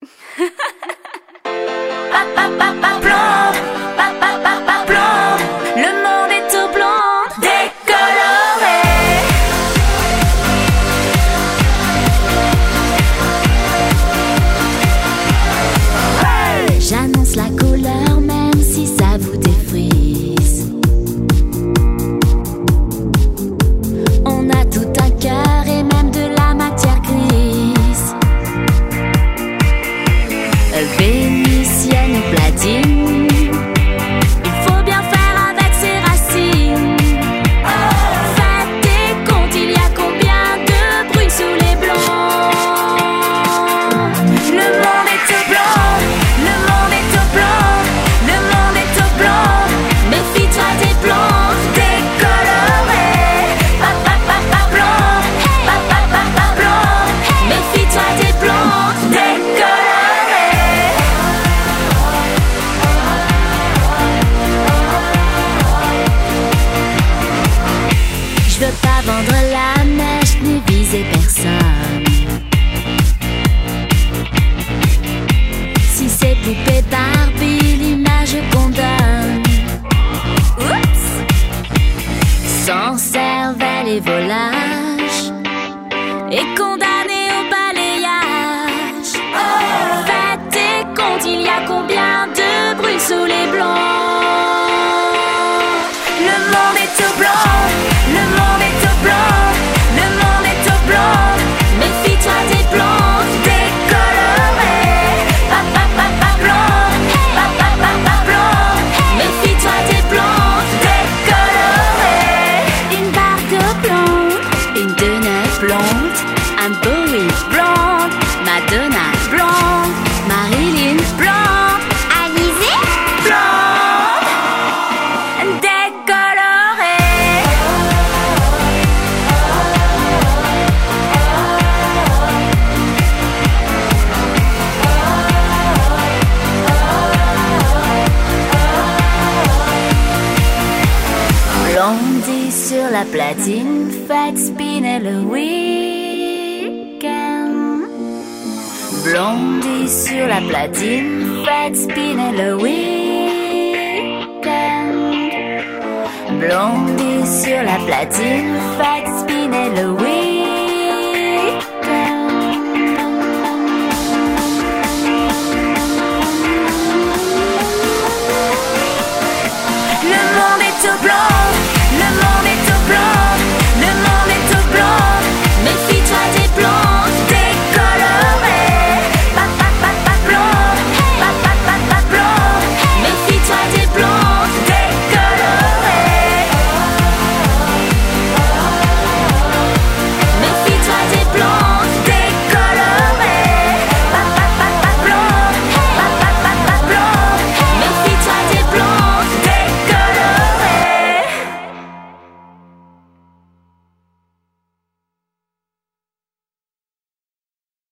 Blonde, blonde, le monde est tout blond, décoloré. J'annonce la couleur même si ça vous défrise. On a tout un cœur et même de la matière grise. Vénitienne ou platine, il faut bien faire avec ses racines. Faites des comptes, il y a combien de brunes sous les blancs. Le monde est tout blanc, le monde est tout blanc, le monde est tout blanc. Méfie-toi des plantes décolorées. Blanc, blanc. Méfie-toi des plantes décolorées. Je veux pas vendre la mèche ni viser personne. Si c'est poupée Barbie, l'image qu'on donne. Oups! Sans cervelle et volage, et condamné au balayage. Faites des comptes, il y a combien de brunes sous les blancs. Le monde est tout blanc, le monde est tout blanc, le monde est tout blanc. Méfie-toi des plantes décolorées. Blanc, blanc. Méfie-toi des plantes décolorées. Une barque blonde, une Deneuve blonde, un Bowie blonde, Madonna blonde, Marilyn blonde, Alizé Blonde décolorée. Blondie sur la platine, faites spinner le week-end. Blondie sur la platine, faites spinner le week-end. Blondie sur la platine, faites spinner le week-end.